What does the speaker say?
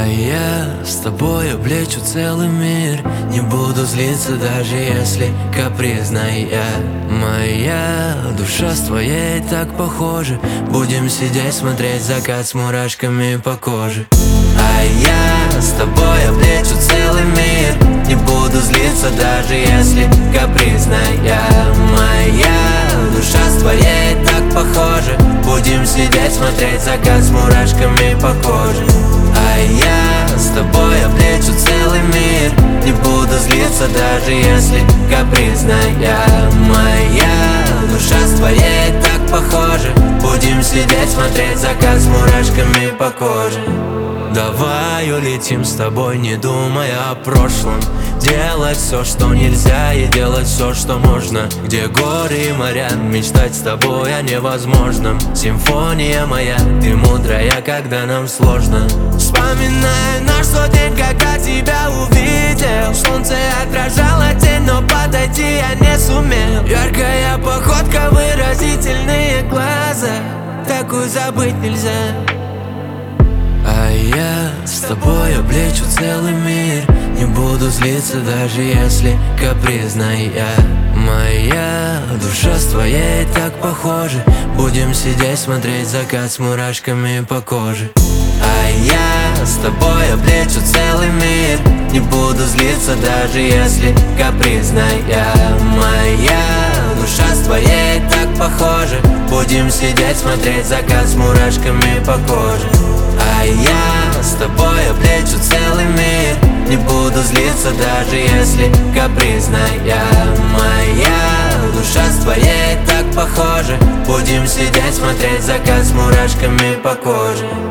я с тобой облечу целый мир. Не буду злиться, даже если капризная. Моя душа с твоей так похожа. Будем сидеть, смотреть закат с мурашками по коже. А я с тобой облечу целый мир. Не буду злиться, даже если капризная. Моя душа с твоей так похожа. Будем сидеть, смотреть закат с мурашками по коже. А я с тобой облечу целый мир. Не буду злиться, даже если капризная. Моя душа с твоей так похожа. Будем сидеть, смотреть закат с мурашками по коже. Давай улетим с тобой, не думая о прошлом. Делать все, что нельзя, и делать все, что можно. Где горы и моря, мечтать с тобой о невозможном. Симфония моя, ты мудрая, когда нам сложно. Вспоминаю наш тот день, когда тебя увидел. Солнце отражало тень, но подойти я не сумел. Яркая походка, выразительные глаза. Такую забыть нельзя. А я с тобой облечу целый мир. Не буду злиться, даже если капризная. Моя душа с твоей так похожа. Будем сидеть, смотреть закат с мурашками по коже. А я с тобой облечу целый мир. Не буду злиться, даже если капризная. Моя душа с твоей так похожа. Будем сидеть, смотреть закат с мурашками по коже. А я с тобой облечу целый мир. Не буду злиться, даже если капризная. Моя душа с твоей так похожа. Будем сидеть, смотреть закат с мурашками по коже.